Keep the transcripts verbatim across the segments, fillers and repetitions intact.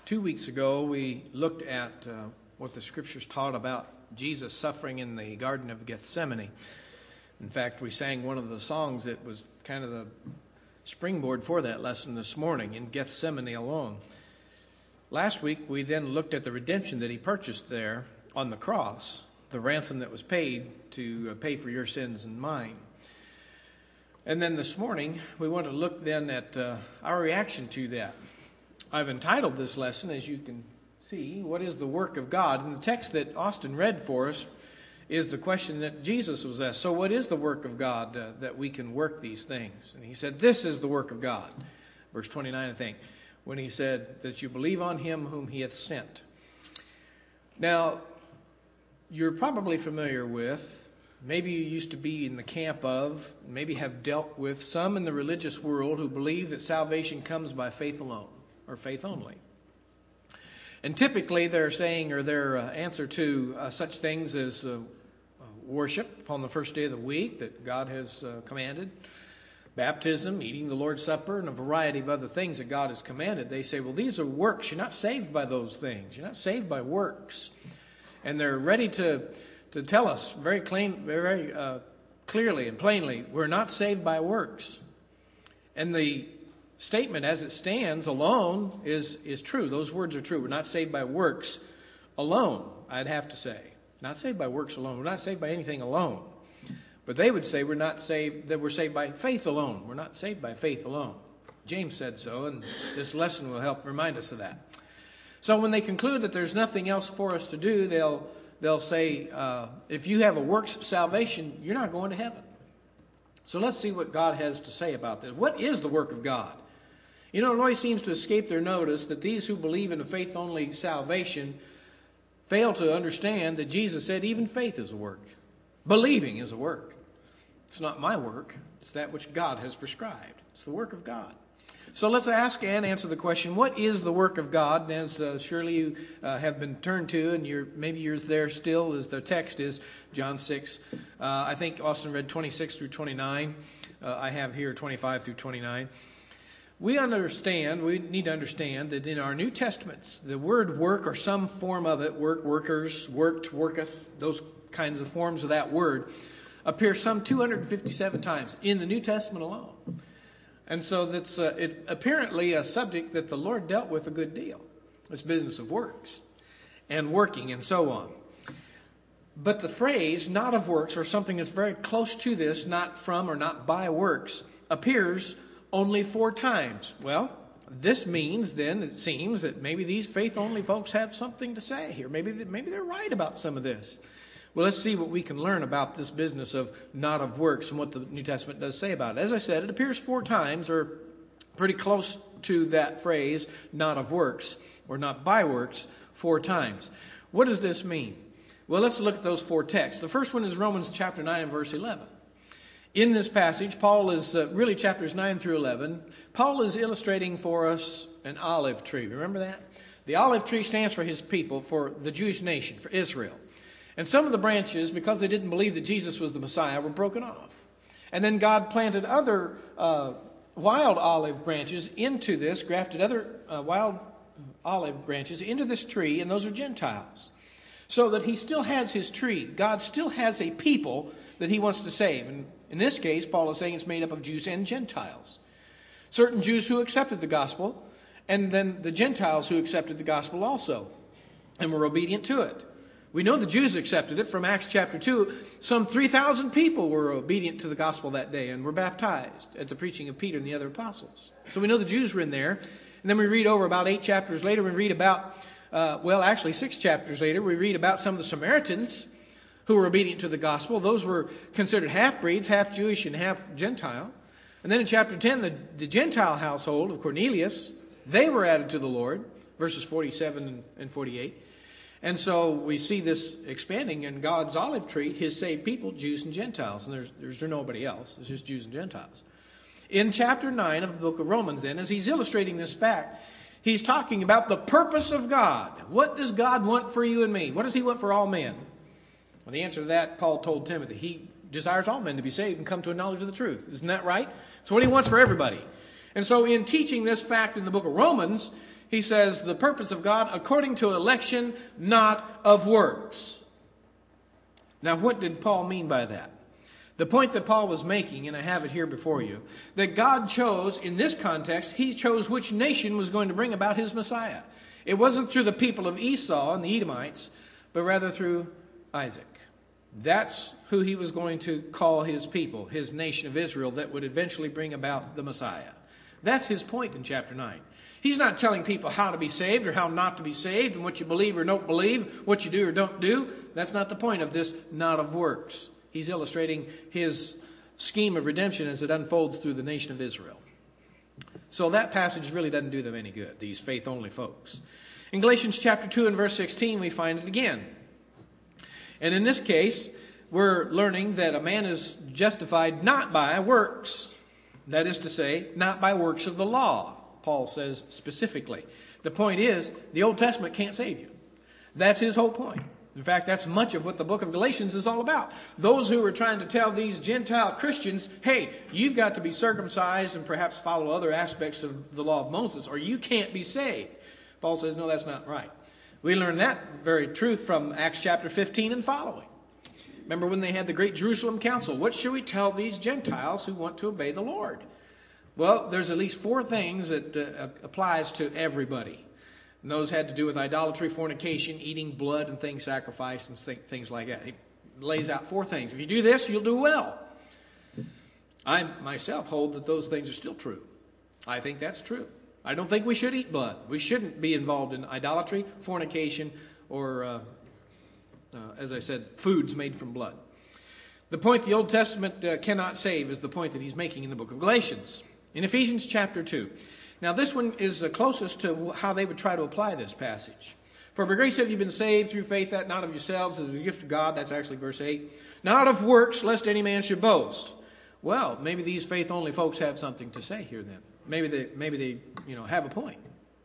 Two weeks ago, we looked at uh, what the Scriptures taught about Jesus suffering in the Garden of Gethsemane. In fact, we sang one of the songs that was kind of the springboard for that lesson this morning, In Gethsemane Alone. Last week, we then looked at the redemption that he purchased there on the cross, the ransom that was paid to uh, pay for your sins and mine. And then this morning, we want to look then at uh, our reaction to that. I've entitled this lesson, as you can see, What is the Work of God? And the text that Austin read for us is the question that Jesus was asked. So what is the work of God uh, that we can work these things? And he said, this is the work of God. Verse twenty-nine, I think, when he said that you believe on him whom he hath sent. Now, you're probably familiar with, maybe you used to be in the camp of, maybe have dealt with some in the religious world who believe that salvation comes by faith alone, or faith only. And typically they're saying, or their uh, answer to uh, such things as uh, worship upon the first day of the week that God has uh, commanded, baptism, eating the Lord's Supper, and a variety of other things that God has commanded. They say, well, these are works. You're not saved by those things. You're not saved by works. And they're ready to, to tell us very clean, very uh, clearly and plainly, we're not saved by works. And the statement as it stands alone is, is true. Those words are true. We're not saved by works alone, I'd have to say. Not saved by works alone. We're not saved by anything alone. But they would say we're not saved, that we're saved by faith alone. We're not saved by faith alone. James said so, and this lesson will help remind us of that. So when they conclude that there's nothing else for us to do, they'll, they'll say, uh, if you have a works of salvation, you're not going to heaven. So let's see what God has to say about this. What is the work of God? You know, it always seems to escape their notice that these who believe in a faith-only salvation fail to understand that Jesus said even faith is a work. Believing is a work. It's not my work. It's that which God has prescribed. It's the work of God. So let's ask and answer the question, what is the work of God? And as uh, surely you uh, have been turned to, and you're maybe you're there still, as the text is John six. Uh, I think Austin read twenty-six through twenty-nine. Uh, I have here twenty-five through twenty-nine. We understand, we need to understand that in our New Testaments, the word work or some form of it, work, workers, worked, worketh, those kinds of forms of that word, appear some two hundred fifty-seven times in the New Testament alone. And so that's uh, it's apparently a subject that the Lord dealt with a good deal. This business of works and working and so on. But the phrase, not of works, or something that's very close to this, not from or not by works, appears only four times. Well, this means then, it seems, that maybe these faith-only folks have something to say here. Maybe, maybe they're right about some of this. Well, let's see what we can learn about this business of not of works and what the New Testament does say about it. As I said, it appears four times, or pretty close to that phrase, not of works, or not by works, four times. What does this mean? Well, let's look at those four texts. The first one is Romans chapter nine and verse eleven. In this passage, Paul is, uh, really chapters nine through eleven, Paul is illustrating for us an olive tree. Remember that? The olive tree stands for his people, for the Jewish nation, for Israel. And some of the branches, because they didn't believe that Jesus was the Messiah, were broken off. And then God planted other uh, wild olive branches into this, grafted other uh, wild olive branches into this tree, and those are Gentiles. So that he still has his tree. God still has a people that he wants to save. And in this case, Paul is saying it's made up of Jews and Gentiles. Certain Jews who accepted the gospel, and then the Gentiles who accepted the gospel also, and were obedient to it. We know the Jews accepted it from Acts chapter two. Some three thousand people were obedient to the gospel that day and were baptized at the preaching of Peter and the other apostles. So we know the Jews were in there. And then we read over about eight chapters later, we read about, uh, well, actually six chapters later, we read about some of the Samaritans who were obedient to the gospel. Those were considered half-breeds, half Jewish and half Gentile. And then in chapter ten, the, the Gentile household of Cornelius, they were added to the Lord, verses forty-seven and forty-eight. And so we see this expanding in God's olive tree, his saved people, Jews and Gentiles. And there's, there's nobody else. It's just Jews and Gentiles. In chapter nine of the book of Romans, then, as he's illustrating this fact, he's talking about the purpose of God. What does God want for you and me? What does he want for all men? Well, the answer to that, Paul told Timothy, he desires all men to be saved and come to a knowledge of the truth. Isn't that right? It's what he wants for everybody. And so in teaching this fact in the book of Romans, He says, the purpose of God according to election, not of works. Now, what did Paul mean by that? The point that Paul was making, and I have it here before you, that God chose, in this context, he chose which nation was going to bring about his Messiah. It wasn't through the people of Esau and the Edomites, but rather through Isaac. That's who he was going to call his people, his nation of Israel, that would eventually bring about the Messiah. That's his point in chapter nine. He's not telling people how to be saved or how not to be saved and what you believe or don't believe, what you do or don't do. That's not the point of this, not of works. He's illustrating his scheme of redemption as it unfolds through the nation of Israel. So that passage really doesn't do them any good, these faith-only folks. In Galatians chapter two and verse sixteen, we find it again. And in this case, we're learning that a man is justified not by works. That is to say, not by works of the law, Paul says specifically. The point is, the Old Testament can't save you. That's his whole point. In fact, that's much of what the book of Galatians is all about. Those who are trying to tell these Gentile Christians, hey, you've got to be circumcised and perhaps follow other aspects of the law of Moses, or you can't be saved. Paul says, no, that's not right. We learn that very truth from Acts chapter fifteen and following. Remember when they had the great Jerusalem council? What should we tell these Gentiles who want to obey the Lord? Well, there's at least four things that uh, applies to everybody. And those had to do with idolatry, fornication, eating blood and things sacrificed and th- things like that. He lays out four things. If you do this, you'll do well. I myself hold that those things are still true. I think that's true. I don't think we should eat blood. We shouldn't be involved in idolatry, fornication, or, uh, uh, as I said, foods made from blood. The point the Old Testament uh, cannot save is the point that he's making in the book of Galatians. In Ephesians chapter two. Now this one is the closest to how they would try to apply this passage. For by grace have you been saved through faith, that not of yourselves, as a gift of God. That's actually verse eight. Not of works, lest any man should boast. Well, maybe these faith-only folks have something to say here then. Maybe they, maybe they, you know, have a point.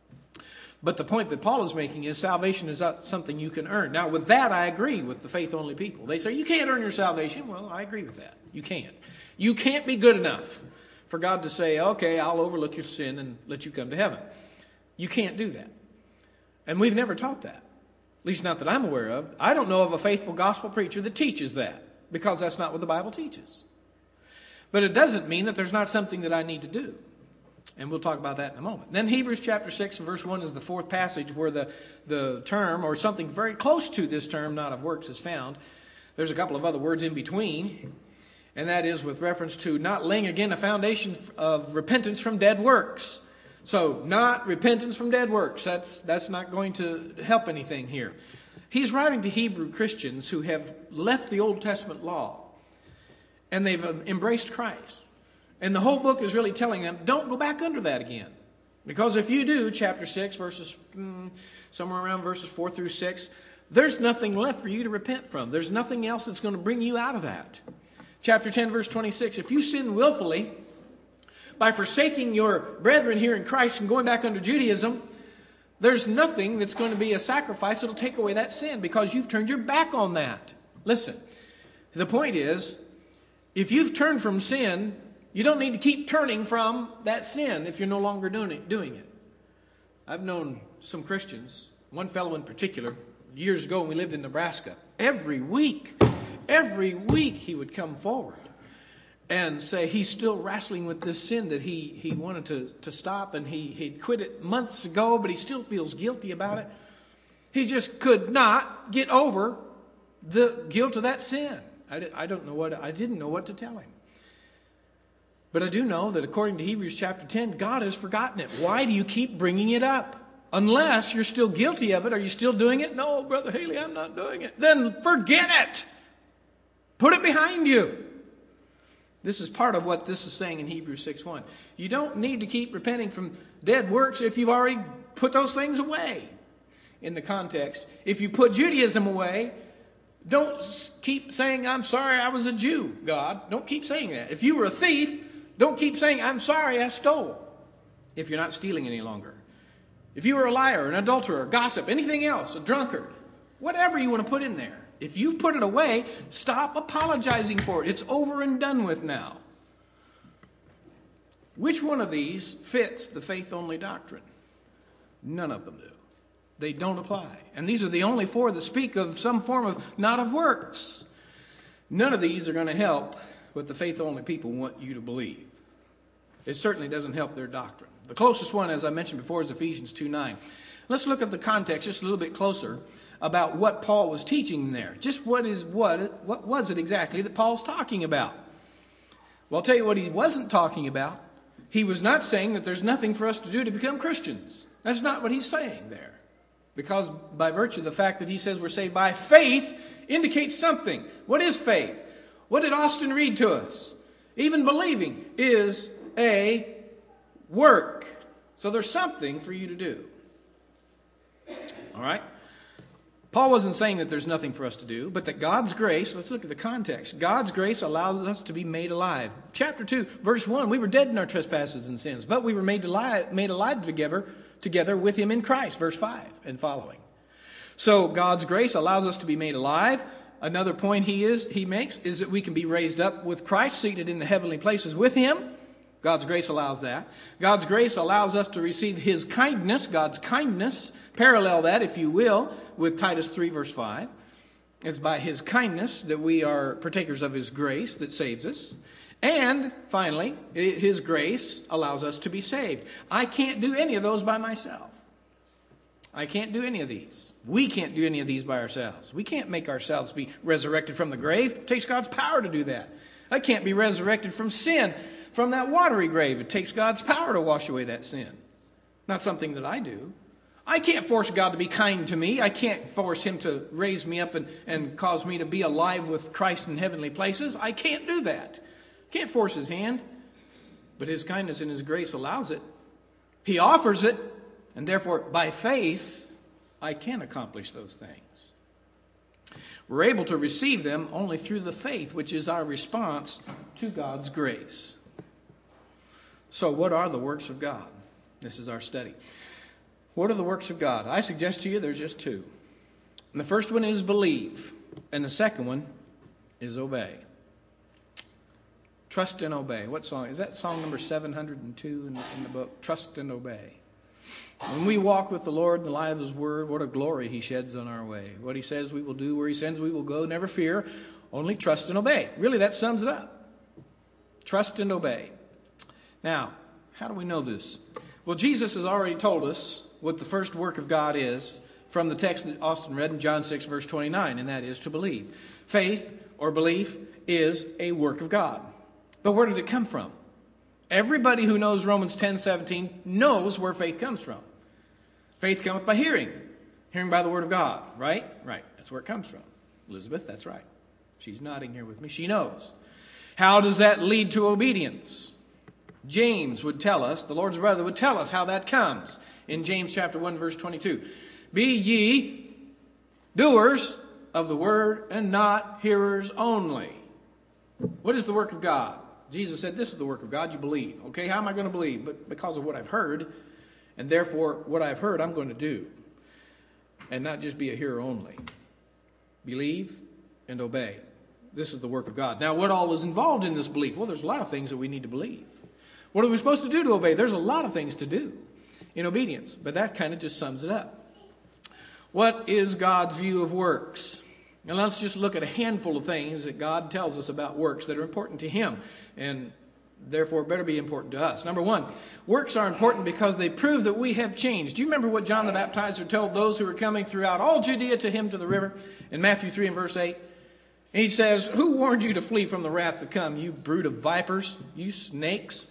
But the point that Paul is making is salvation is not something you can earn. Now, with that, I agree with the faith-only people. They say, you can't earn your salvation. Well, I agree with that. You can't. You can't be good enough for God to say, okay, I'll overlook your sin and let you come to heaven. You can't do that. And we've never taught that. At least not that I'm aware of. I don't know of a faithful gospel preacher that teaches that, because that's not what the Bible teaches. But it doesn't mean that there's not something that I need to do. And we'll talk about that in a moment. Then Hebrews chapter six and verse one is the fourth passage where the, the term, or something very close to this term, not of works, is found. There's a couple of other words in between. And that is with reference to not laying again a foundation of repentance from dead works. So not repentance from dead works. That's, that's not going to help anything here. He's writing to Hebrew Christians who have left the Old Testament law. And they've embraced Christ. And the whole book is really telling them, don't go back under that again. Because if you do, chapter six, verses mm, somewhere around verses four through six, there's nothing left for you to repent from. There's nothing else that's going to bring you out of that. Chapter ten, verse twenty-six, if you sin willfully by forsaking your brethren here in Christ and going back under Judaism, there's nothing that's going to be a sacrifice that'll take away that sin because you've turned your back on that. Listen, the point is, if you've turned from sin, you don't need to keep turning from that sin if you're no longer doing it. Doing it. I've known some Christians, one fellow in particular, years ago when we lived in Nebraska. Every week, every week he would come forward and say he's still wrestling with this sin that he, he wanted to, to stop, and he, he'd quit it months ago, but he still feels guilty about it. He just could not get over the guilt of that sin. I, I don't know what I didn't know what to tell him. But I do know that according to Hebrews chapter ten, God has forgotten it. Why do you keep bringing it up? Unless you're still guilty of it. Are you still doing it? No, Brother Haley, I'm not doing it. Then forget it. Put it behind you. This is part of what this is saying in Hebrews six one. You don't need to keep repenting from dead works if you've already put those things away. In the context, if you put Judaism away, don't keep saying, I'm sorry I was a Jew, God. Don't keep saying that. If you were a thief, don't keep saying, I'm sorry I stole, if you're not stealing any longer. If you were a liar, an adulterer, a gossip, anything else, a drunkard, whatever you want to put in there, if you've put it away, stop apologizing for it. It's over and done with now. Which one of these fits the faith-only doctrine? None of them do. They don't apply. And these are the only four that speak of some form of not of works. None of these are going to help what the faith-only people want you to believe. It certainly doesn't help their doctrine. The closest one, as I mentioned before, is Ephesians two nine. Let's look at the context just a little bit closer about what Paul was teaching there. Just what is what what was it exactly that Paul's talking about? Well, I'll tell you what he wasn't talking about. He was not saying that there's nothing for us to do to become Christians. That's not what he's saying there. Because by virtue of the fact that he says we're saved by faith indicates something. What is faith? What did Austin read to us? Even believing is a work. So there's something for you to do. All right? Paul wasn't saying that there's nothing for us to do, but that God's grace, let's look at the context. God's grace allows us to be made alive. Chapter two, verse one, we were dead in our trespasses and sins, but we were made alive, made alive together, together with him in Christ. Verse five and following. So God's grace allows us to be made alive. Another point he is he makes is that we can be raised up with Christ, seated in the heavenly places with him. God's grace allows that. God's grace allows us to receive his kindness, God's kindness. Parallel that, if you will, with Titus three, verse five. It's by his kindness that we are partakers of his grace that saves us. And finally, his grace allows us to be saved. I can't do any of those by myself. I can't do any of these. We can't do any of these by ourselves. We can't make ourselves be resurrected from the grave. It takes God's power to do that. I can't be resurrected from sin, from that watery grave. It takes God's power to wash away that sin. Not something that I do. I can't force God to be kind to me. I can't force him to raise me up and, and cause me to be alive with Christ in heavenly places. I can't do that. Can't force his hand. But his kindness and his grace allows it. He offers it. And therefore, by faith, I can accomplish those things. We're able to receive them only through the faith, which is our response to God's grace. So what are the works of God? This is our study. What are the works of God? I suggest to you there's just two. And the first one is believe. And the second one is obey. Trust and obey. What song? Is that song number seven hundred two in, in the book? Trust and obey. When we walk with the Lord in the light of his word, what a glory he sheds on our way. What he says we will do, where he sends we will go, never fear, only trust and obey. Really, that sums it up. Trust and obey. Now, how do we know this? Well, Jesus has already told us what the first work of God is from the text that Austin read in John six, verse twenty-nine, and that is to believe. Faith or belief is a work of God. But where did it come from? Everybody who knows Romans ten seventeen knows where faith comes from. Faith cometh by hearing. Hearing by the word of God. Right? Right. That's where it comes from. Elizabeth, that's right. She's nodding here with me. She knows. How does that lead to obedience? James would tell us, the Lord's brother would tell us how that comes. In James chapter one, verse twenty-two. Be ye doers of the word and not hearers only. What is the work of God? Jesus said, this is the work of God, you believe. Okay, how am I going to believe? But because of what I've heard, and therefore what I've heard I'm going to do. And not just be a hearer only. Believe and obey. This is the work of God. Now, what all is involved in this belief? Well, there's a lot of things that we need to believe. What are we supposed to do to obey? There's a lot of things to do in obedience, but that kind of just sums it up. What is God's view of works? Now let's just look at a handful of things that God tells us about works that are important to him and therefore better be important to us. Number one, works are important because they prove that we have changed. Do you remember what John the Baptizer told those who were coming throughout all Judea to him to the river in Matthew three and verse eight? And he says, who warned you to flee from the wrath to come, you brood of vipers, you snakes?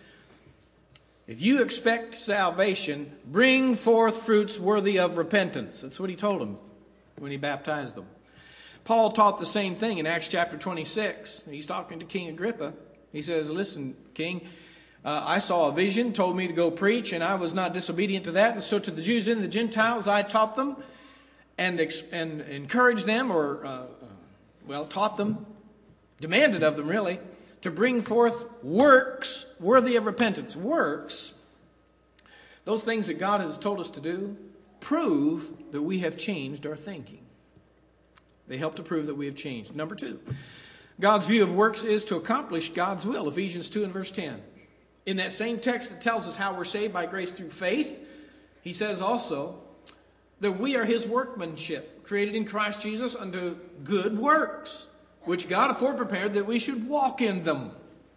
If you expect salvation, bring forth fruits worthy of repentance. That's what he told them when he baptized them. Paul taught the same thing in Acts chapter twenty-six. He's talking to King Agrippa. He says, listen, King, uh, I saw a vision, told me to go preach, and I was not disobedient to that. And so to the Jews and the Gentiles, I taught them and, ex- and encouraged them, or, uh, well, taught them, demanded of them, really, to bring forth works worthy of repentance. Works, those things that God has told us to do, prove that we have changed our thinking. They help to prove that we have changed. Number two, God's view of works is to accomplish God's will. Ephesians two and verse ten. In that same text that tells us how we're saved by grace through faith, He says also that we are his workmanship, created in Christ Jesus unto good works, which God afore prepared that we should walk in them.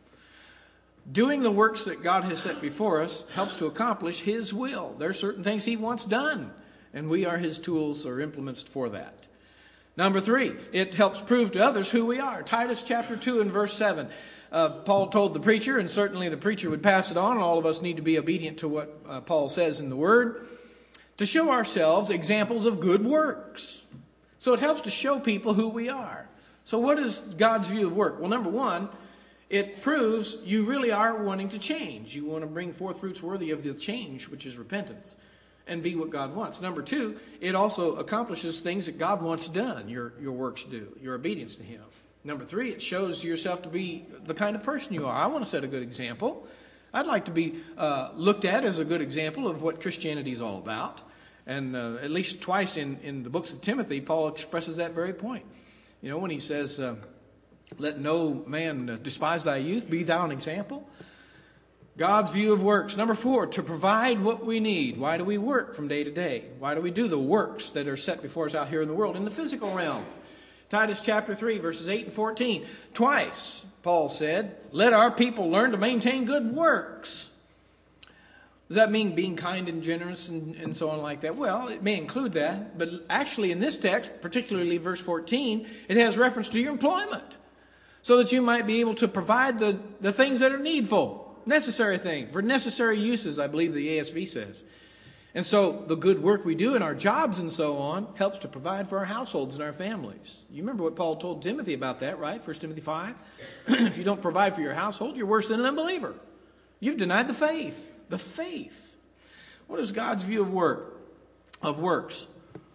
Doing the works that God has set before us helps to accomplish his will. There are certain things he wants done, and we are his tools or implements for that. Number three, it helps prove to others who we are. Titus chapter two and verse seven. Uh, Paul told the preacher, and certainly the preacher would pass it on, and all of us need to be obedient to what uh, Paul says in the Word, to show ourselves examples of good works. So it helps to show people who we are. So what is God's view of work? Well, number one, it proves you really are wanting to change. You want to bring forth fruits worthy of the change, which is repentance, and be what God wants. Number two, it also accomplishes things that God wants done, your, your works do, your obedience to him. Number three, it shows yourself to be the kind of person you are. I want to set a good example. I'd like to be uh, looked at as a good example of what Christianity is all about. And uh, at least twice in, in the books of Timothy, Paul expresses that very point. You know, when he says, uh, let no man despise thy youth, be thou an example. God's view of works. Number four, to provide what we need. Why do we work from day to day? Why do we do the works that are set before us out here in the world, in the physical realm? Titus chapter three, verses eight and fourteen. Twice, Paul said, let our people learn to maintain good works. Does that mean being kind and generous and, and so on like that? Well, it may include that. But actually in this text, particularly verse fourteen, it has reference to your employment. So that you might be able to provide the, the things that are needful, necessary things, for necessary uses, I believe the A S V says. And so the good work we do in our jobs and so on helps to provide for our households and our families. You remember what Paul told Timothy about that, right? First Timothy five. If you don't provide for your household, you're worse than an unbeliever. You've denied the faith. The faith. What is God's view of work? Of works.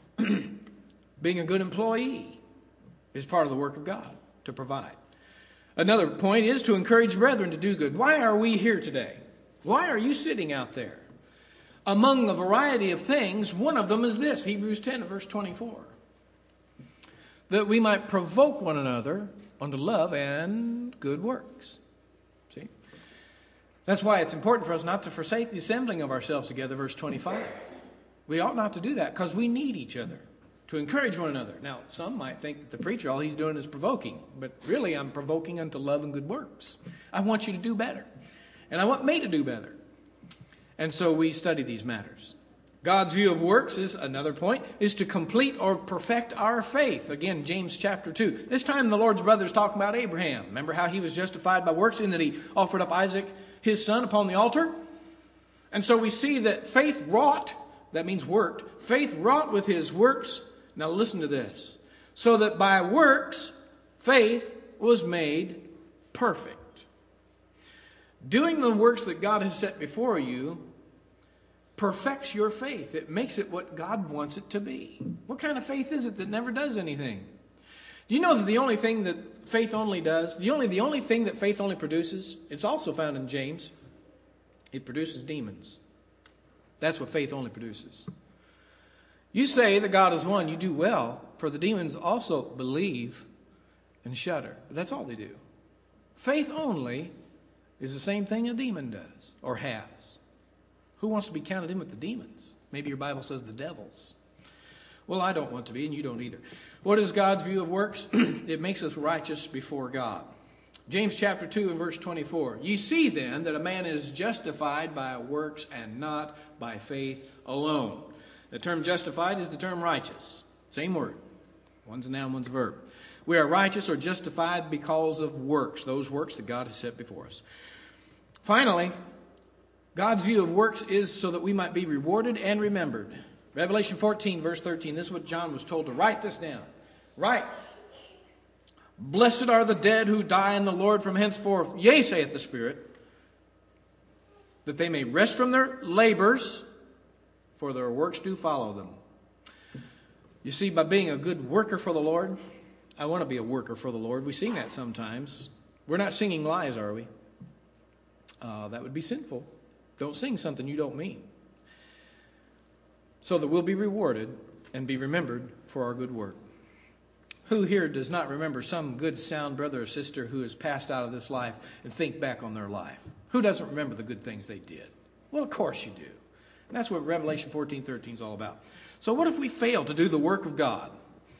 Being a good employee is part of the work of God, to provide. Another point is to encourage brethren to do good. Why are we here today? Why are you sitting out there? Among a variety of things, one of them is this, Hebrews ten, verse twenty-four. That we might provoke one another unto love and good works. See? That's why it's important for us not to forsake the assembling of ourselves together, verse twenty-five. We ought not to do that because we need each other to encourage one another. Now, some might think that the preacher, all he's doing is provoking. But really, I'm provoking unto love and good works. I want you to do better. And I want me to do better. And so we study these matters. God's view of works is, another point, is to complete or perfect our faith. Again, James chapter two. This time the Lord's brother is talking about Abraham. Remember how he was justified by works in that he offered up Isaac, his son, upon the altar? And so we see that faith wrought, that means worked, faith wrought with his works. Now listen to this. So that by works, faith was made perfect. Doing the works that God has set before you perfects your faith. It makes it what God wants it to be. What kind of faith is it that never does anything? Do you know that the only thing that faith only does, the only, the only thing that faith only produces, it's also found in James, it produces demons. That's what faith only produces. You say that God is one, you do well, for the demons also believe and shudder. But that's all they do. Faith only is the same thing a demon does, or has. Who wants to be counted in with the demons? Maybe your Bible says the devils. Well, I don't want to be, and you don't either. What is God's view of works? It makes us righteous before God. James chapter two and verse twenty-four. Ye see then that a man is justified by works and not by faith alone. The term justified is the term righteous. Same word. One's a noun, one's a verb. We are righteous or justified because of works, those works that God has set before us. Finally, God's view of works is so that we might be rewarded and remembered. Revelation fourteen, verse thirteen. This is what John was told to write this down. Write. Blessed are the dead who die in the Lord from henceforth. Yea, saith the Spirit, that they may rest from their labors, for their works do follow them. You see, by being a good worker for the Lord, I want to be a worker for the Lord. We sing that sometimes. We're not singing lies, are we? Uh, that would be sinful. Don't sing something you don't mean. So that we'll be rewarded and be remembered for our good work. Who here does not remember some good, sound brother or sister who has passed out of this life and think back on their life? Who doesn't remember the good things they did? Well, of course you do. And that's what Revelation fourteen thirteen is all about. So what if we fail to do the work of God?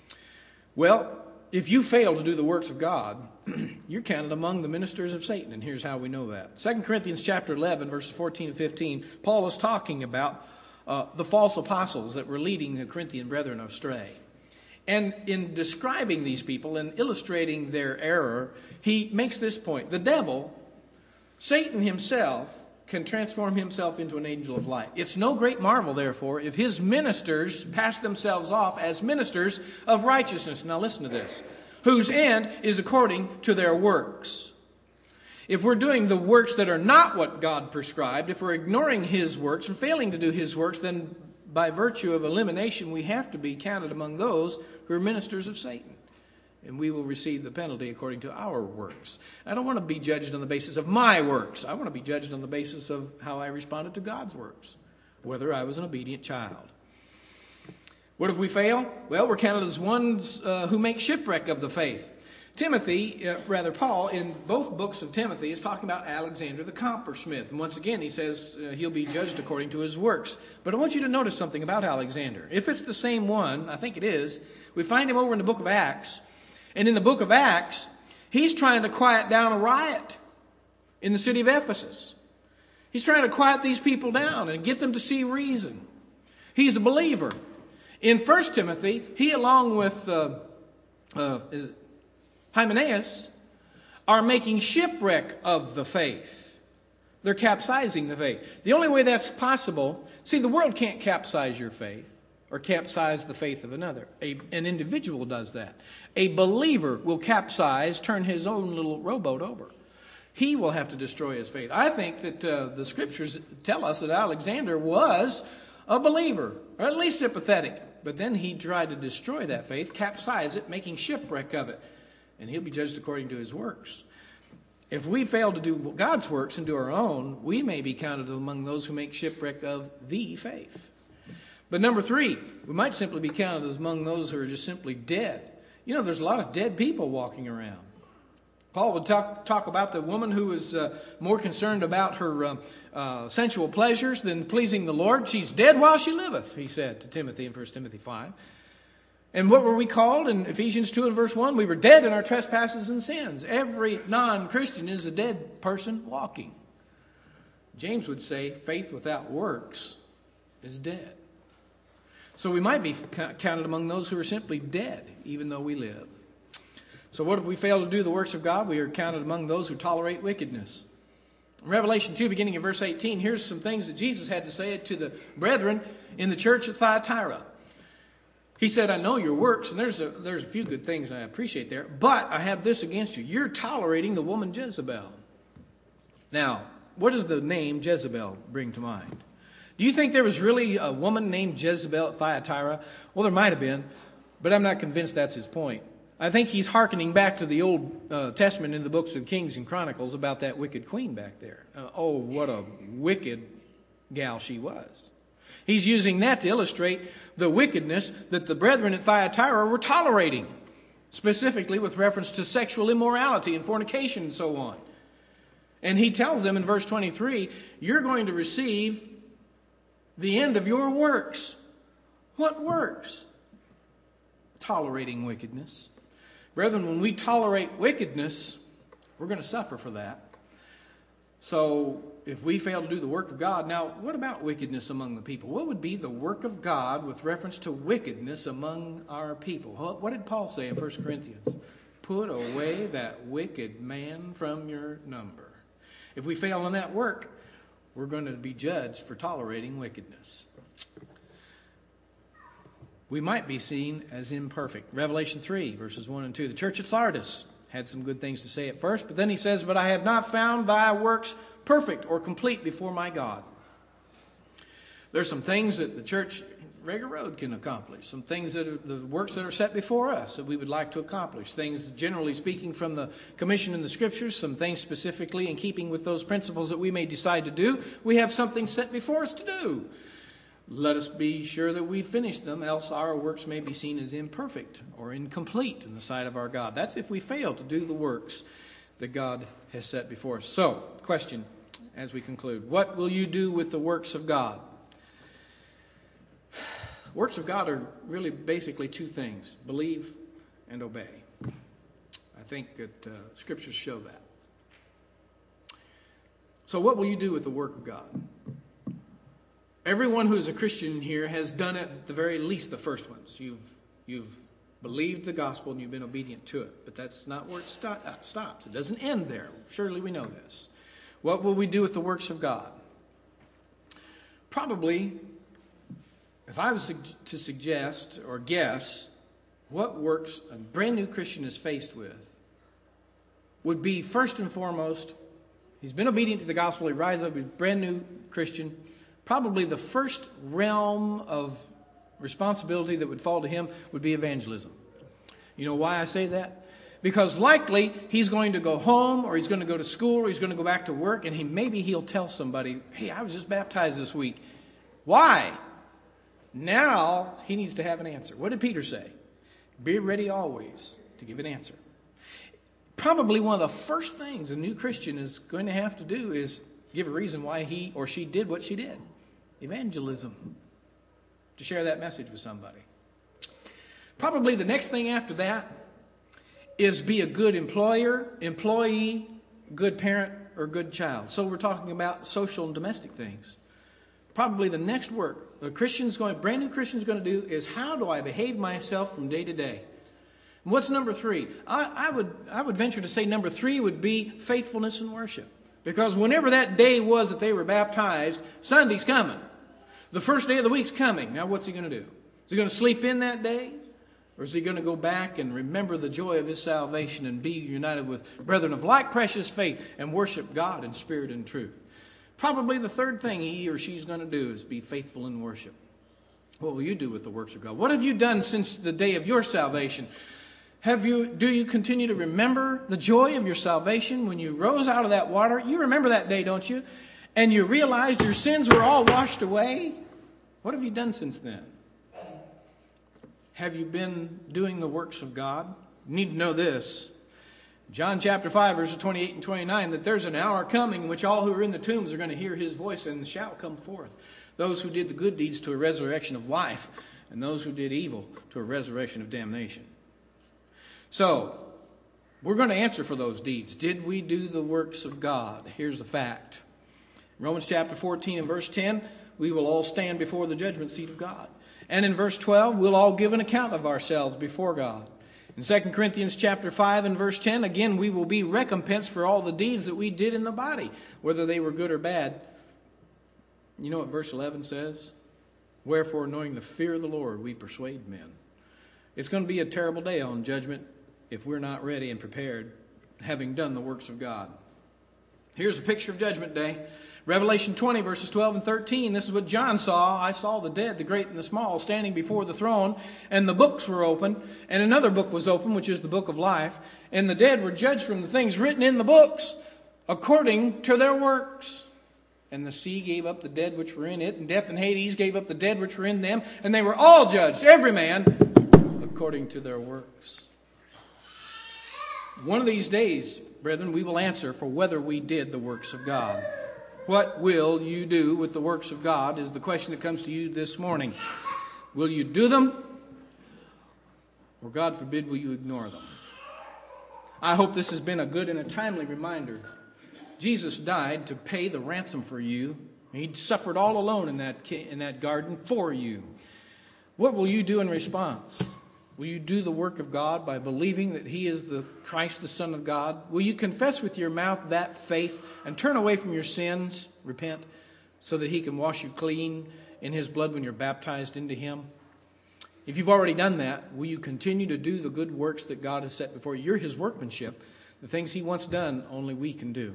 Well, if you fail to do the works of God, you're counted among the ministers of Satan. And here's how we know that. Second Corinthians chapter eleven, verses fourteen and fifteen, Paul is talking about uh, the false apostles that were leading the Corinthian brethren astray. And in describing these people and illustrating their error, he makes this point. The devil, Satan himself, can transform himself into an angel of light. It's no great marvel, therefore, if his ministers pass themselves off as ministers of righteousness. Now listen to this. Whose end is according to their works. If we're doing the works that are not what God prescribed, if we're ignoring his works and failing to do his works, then by virtue of elimination, we have to be counted among those who are ministers of Satan. And we will receive the penalty according to our works. I don't want to be judged on the basis of my works. I want to be judged on the basis of how I responded to God's works, whether I was an obedient child. What if we fail? Well, we're counted as ones uh, who make shipwreck of the faith. Timothy, uh, rather Paul, in both books of Timothy, is talking about Alexander the coppersmith. And once again, he says uh, he'll be judged according to his works. But I want you to notice something about Alexander. If it's the same one, I think it is, we find him over in the book of Acts. And in the book of Acts, he's trying to quiet down a riot in the city of Ephesus. He's trying to quiet these people down and get them to see reason. He's a believer. In First Timothy, he along with uh, uh, is it Hymenaeus are making shipwreck of the faith. They're capsizing the faith. The only way that's possible, see, the world can't capsize your faith or capsize the faith of another. A, an individual does that. A believer will capsize, turn his own little rowboat over. He will have to destroy his faith. I think that uh, the scriptures tell us that Alexander was a believer, or at least sympathetic. But then he tried to destroy that faith, capsize it, making shipwreck of it. And he'll be judged according to his works. If we fail to do God's works and do our own, we may be counted among those who make shipwreck of the faith. But number three, we might simply be counted as among those who are just simply dead. You know, there's a lot of dead people walking around. Paul would talk, talk about the woman who was uh, more concerned about her uh, uh, sensual pleasures than pleasing the Lord. She's dead while she liveth, he said to Timothy in First Timothy five. And what were we called in Ephesians two and verse one? We were dead in our trespasses and sins. Every non-Christian is a dead person walking. James would say faith without works is dead. So we might be counted among those who are simply dead, even though we live. So what if we fail to do the works of God? We are counted among those who tolerate wickedness. In Revelation two, beginning in verse eighteen, here's some things that Jesus had to say to the brethren in the church at Thyatira. He said, I know your works, and there's a, there's a few good things I appreciate there, but I have this against you. You're tolerating the woman Jezebel. Now, what does the name Jezebel bring to mind? Do you think there was really a woman named Jezebel at Thyatira? Well, there might have been, but I'm not convinced that's his point. I think he's hearkening back to the Old uh, Testament in the books of Kings and Chronicles about that wicked queen back there. Uh, oh, what a wicked gal she was. He's using that to illustrate the wickedness that the brethren at Thyatira were tolerating, specifically with reference to sexual immorality and fornication and so on. And he tells them in verse twenty-three, you're going to receive the end of your works. What works? Tolerating wickedness. Brethren, when we tolerate wickedness, we're going to suffer for that. So if we fail to do the work of God, now what about wickedness among the people? What would be the work of God with reference to wickedness among our people? What did Paul say in First Corinthians? Put away that wicked man from your number. If we fail in that work, we're going to be judged for tolerating wickedness. We might be seen as imperfect. Revelation three, verses one and two. The church at Sardis had some good things to say at first, but then he says, but I have not found thy works perfect or complete before my God. There's some things that the church Rager Road can accomplish, some things that are the works that are set before us that we would like to accomplish, things generally speaking from the commission in the scriptures, some things specifically in keeping with those principles that we may decide to do. We have something set before us to do. Let us be sure that we finish them, else our works may be seen as imperfect or incomplete in the sight of our God. That's if we fail to do the works that God has set before us. So, question as we conclude. What will you do with the works of God? Works of God are really basically two things: believe and obey. I think that uh, scriptures show that. So what will you do with the work of God? Everyone who is a Christian here has done it, at the very least the first ones. You've, you've believed the gospel and you've been obedient to it. But that's not where it st- uh, stops. It doesn't end there. Surely we know this. What will we do with the works of God? Probably, if I was to suggest or guess what works a brand new Christian is faced with, would be first and foremost, he's been obedient to the gospel, he rises up, he's a brand new Christian. Probably the first realm of responsibility that would fall to him would be evangelism. You know why I say that? Because likely he's going to go home, or he's going to go to school, or he's going to go back to work, and he maybe he'll tell somebody, hey, I was just baptized this week. Why? Now he needs to have an answer. What did Peter say? Be ready always to give an answer. Probably one of the first things a new Christian is going to have to do is give a reason why he or she did what she did. Evangelism. To share that message with somebody. Probably the next thing after that is be a good employer, employee, good parent, or good child. So we're talking about social and domestic things. Probably the next work a Christian's going, brand new Christian's going to do is, how do I behave myself from day to day? And what's number three? I, I would I would venture to say number three would be faithfulness in worship. Because whenever that day was that they were baptized, Sunday's coming. The first day of the week's coming. Now what's he going to do? Is he going to sleep in that day? Or is he going to go back and remember the joy of his salvation and be united with brethren of like precious faith and worship God in spirit and truth? Probably the third thing he or she's going to do is be faithful in worship. What will you do with the works of God? What have you done since the day of your salvation? Have you, do you continue to remember the joy of your salvation when you rose out of that water? You remember that day, don't you? And you realized your sins were all washed away? What have you done since then? Have you been doing the works of God? You need to know this. John chapter five, verses twenty-eight and twenty-nine, that there's an hour coming in which all who are in the tombs are going to hear his voice and shall come forth. Those who did the good deeds to a resurrection of life, and those who did evil to a resurrection of damnation. So, we're going to answer for those deeds. Did we do the works of God? Here's the fact. Romans chapter fourteen and verse ten, we will all stand before the judgment seat of God. And in verse twelve, we'll all give an account of ourselves before God. In Second Corinthians chapter five and verse ten, again, we will be recompensed for all the deeds that we did in the body, whether they were good or bad. You know what verse eleven says? Wherefore, knowing the fear of the Lord, we persuade men. It's going to be a terrible day on judgment if we're not ready and prepared, having done the works of God. Here's a picture of Judgment Day. Revelation twenty, verses twelve and thirteen. This is what John saw. I saw the dead, the great and the small, standing before the throne, and the books were open, and another book was open, which is the book of life. And the dead were judged from the things written in the books, according to their works. And the sea gave up the dead which were in it, and death and Hades gave up the dead which were in them, and they were all judged, every man, according to their works. One of these days, brethren, we will answer for whether we did the works of God. What will you do with the works of God is the question that comes to you this morning. Will you do them? Or, God forbid, will you ignore them? I hope this has been a good and a timely reminder. Jesus died to pay the ransom for you. He suffered all alone in that, in that garden for you. What will you do in response? Will you do the work of God by believing that He is the Christ, the Son of God? Will you confess with your mouth that faith and turn away from your sins, repent, so that He can wash you clean in His blood when you're baptized into Him? If you've already done that, will you continue to do the good works that God has set before you? You're His workmanship. The things He wants done, only we can do.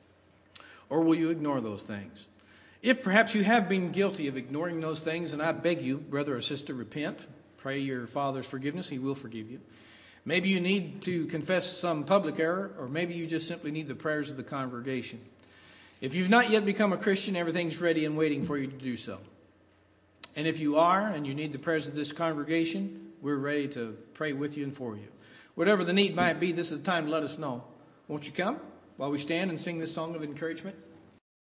Or will you ignore those things? If perhaps you have been guilty of ignoring those things, then I beg you, brother or sister, repent. Pray your Father's forgiveness. He will forgive you. Maybe you need to confess some public error, or maybe you just simply need the prayers of the congregation. If you've not yet become a Christian, everything's ready and waiting for you to do so. And if you are, and you need the prayers of this congregation, we're ready to pray with you and for you. Whatever the need might be, this is the time to let us know. Won't you come while we stand and sing this song of encouragement?